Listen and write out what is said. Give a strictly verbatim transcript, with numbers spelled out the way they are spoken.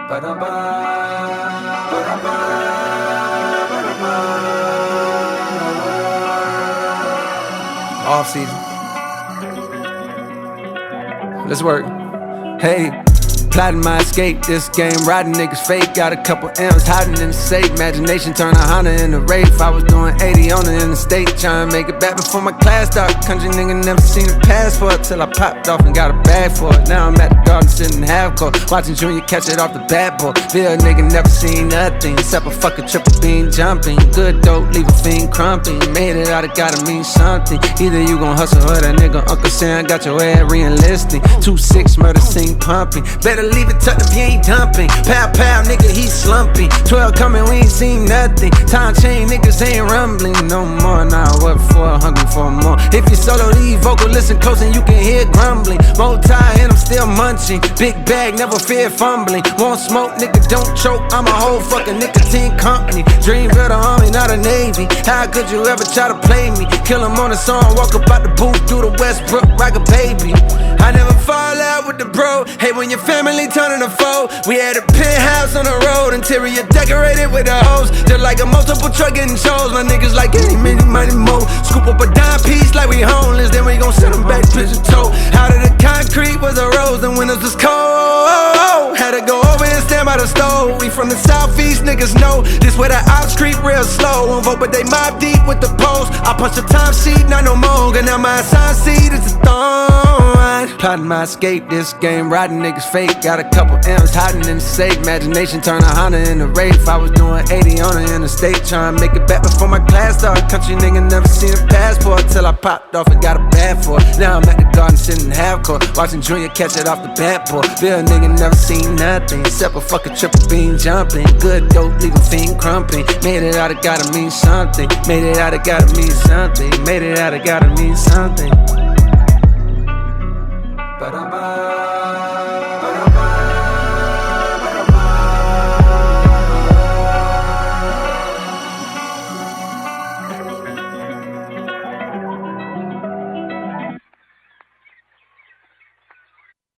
Off season. Let's work. Hey. Plotting my escape, this game, riding niggas fake. Got a couple M's hiding in the safe. Imagination turn a Honda into Wraith. I was doing eighty on the interstate, trying to make it back before my class started. Country nigga never seen a passport till I popped off and got a bag for it. Now I'm at the garden sitting half court, watching Junior catch it off the bat boy. Bill nigga never seen nothing except a fucking triple beam jumping. Good dope, leave a fiend crumping. Made it out, it gotta mean something. Either you gon' hustle or that nigga Uncle Sam got your ass re-enlisting. two six murder scene pumping. Better leave it tucked if you ain't dumping. Pow pow, nigga, he slumping. twelve coming, we ain't seen nothing. Time chain, niggas ain't rumbling no more. Nah, what for? Hungry for more. If you solo lead vocal, listen close and you can hear grumbling. Multi and I'm still munching. Big bag, never fear fumbling. Won't smoke, nigga, don't choke. I'm a whole fucking nicotine company. Dream of the army, not a navy. How could you ever try to play me? Kill him on a song, walk up out the booth, do the Westbrook like a baby. I never fall out with the bro. Hey, when your family turning a foe. We had a penthouse on the road, interior decorated with a hose. Just like a multiple truck getting shows. My niggas like any many money mo. Scoop up a dime piece like we homeless, then we gon' send them back pigeon toe. Out of the concrete was a rose, and winters was cold. Had to go over and stand by the stove. We from the southeast, niggas know this where the ops creep real slow. Won't vote, but they mob deep with the post. I punch the time sheet, not no more. And now my assigned seat is a thorn. Plotting my escape, this game, riding niggas fake. Got a couple M's hiding in the safe. Imagination turn a Honda into Wraith. I was doing eighty on the interstate, trying to make it back before my class started. Country nigga never seen a passport till I popped off and got a bag for it. Now I'm at the garden sitting half court, watching Junior catch it off the bat boy. Bill nigga never seen nothing except a fucking triple beam jumping. Good dope, leave a fiend crumping. Made it out, it gotta mean something. Made it out, it gotta mean something. Made it out, it gotta mean something.